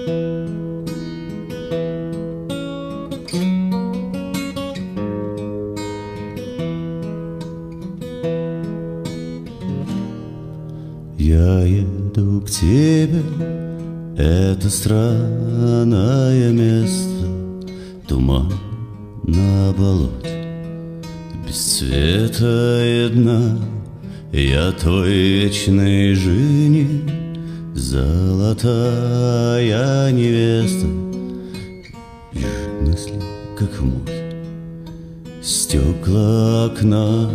Я еду к тебе, это странное место, туман на болоте, без цвета и дна. Я твой вечный жених, золотая невеста. Бежит мысли, как в море, стекла окна,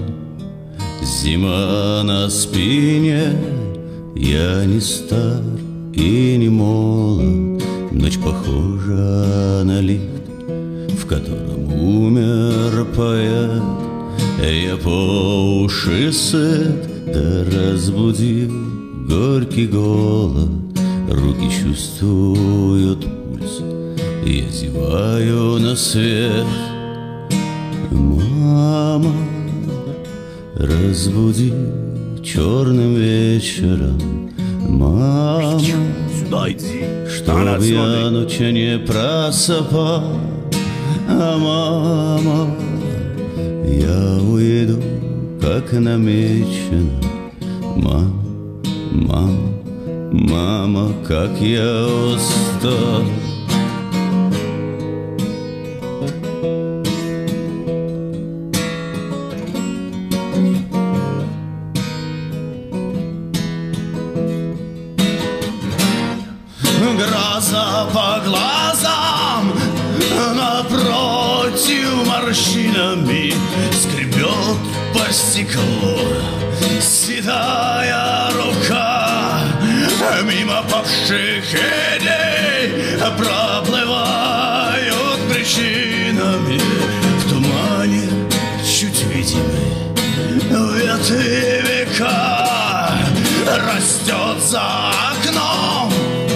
зима на спине. Я не стар и не молод, ночь похожа на лифт, в котором умер поэт. Я по уши сыт, да разбудил горький голод. Руки чувствуют пульс, я зеваю на свет. Мама, разбуди черным вечером, мама, чтоб я ночью не просыпал. А мама, я уйду, как намечено. Мама, мама, мама, как я устал. Гроза по глазам, напротив морщинами скребет по стеклу седая рука. Мимо павших идей проплывают причинами в тумане чуть видимы ветви века. Растет за окном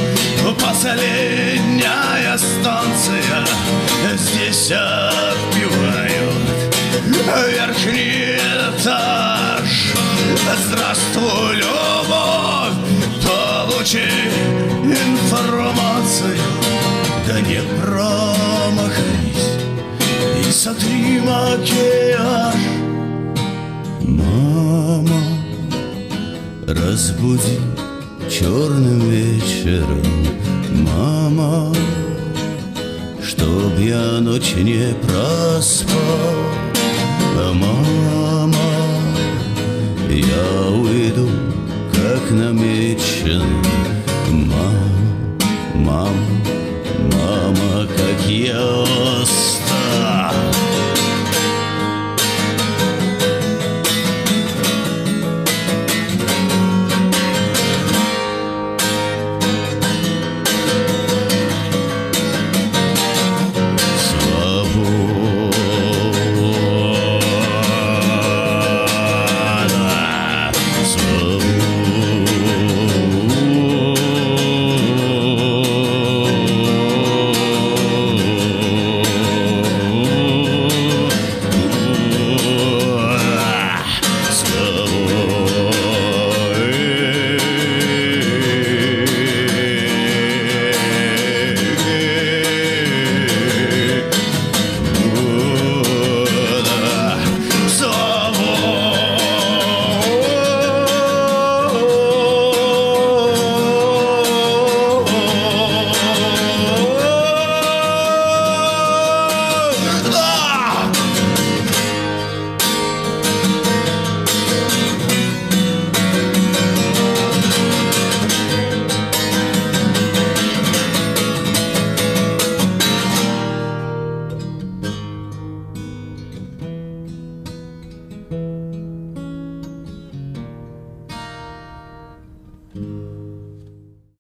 последняя станция, здесь отпивают верхний этаж. Здравствуй, любовь, получи информацию, да не промахнись и сотри макияж. Мама, разбуди черным вечером, мама, чтоб я ночь не проспал. Мама, я уйду, как намечено. Мама, мама, мама, как я устал.